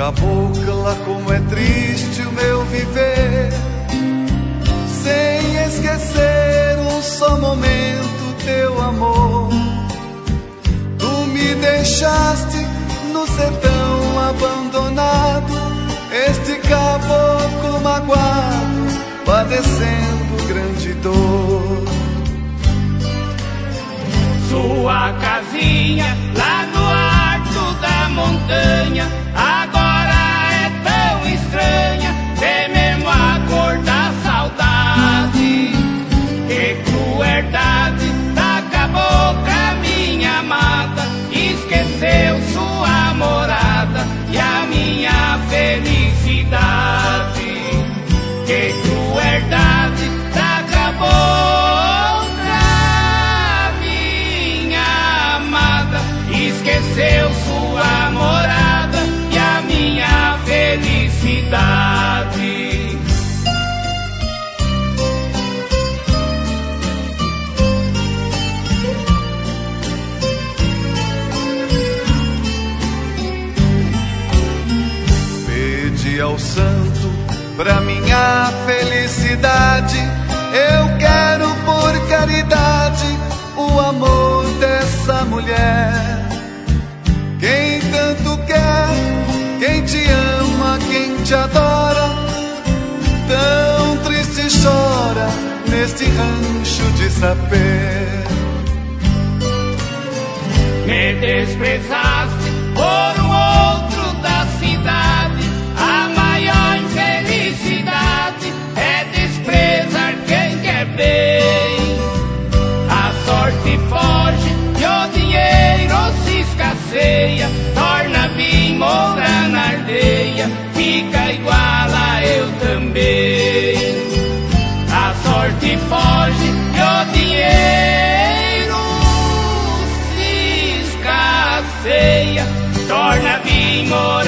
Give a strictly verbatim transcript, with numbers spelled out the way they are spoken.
Cabocla, como é triste o meu viver, sem esquecer um só momento teu amor. Tu me deixaste no sertão abandonado, este caboclo magoado, padecendo grande dor. Sua casinha lá no alto da montanha agora é tão estranha, tem mesmo a cor da saudade. Que crueldade da cabocla, minha amada, esqueceu sua morada e a minha felicidade. Que crueldade da cabocla, minha amada, esqueceu sua morada e a minha felicidade. Pede ao santo pra minha felicidade, eu quero por caridade o amor dessa mulher. Quem tanto quer, quem te ama, quem te adora, tão triste chora neste rancho de sapé. Me desprezaste por um outro da cidade, a maior infelicidade é desprezar quem quer bem. A sorte foge e o dinheiro se escasseia, torna bem morar na aldeia, fica igual a eu também. A sorte foge e o dinheiro se escasseia, torna bem morar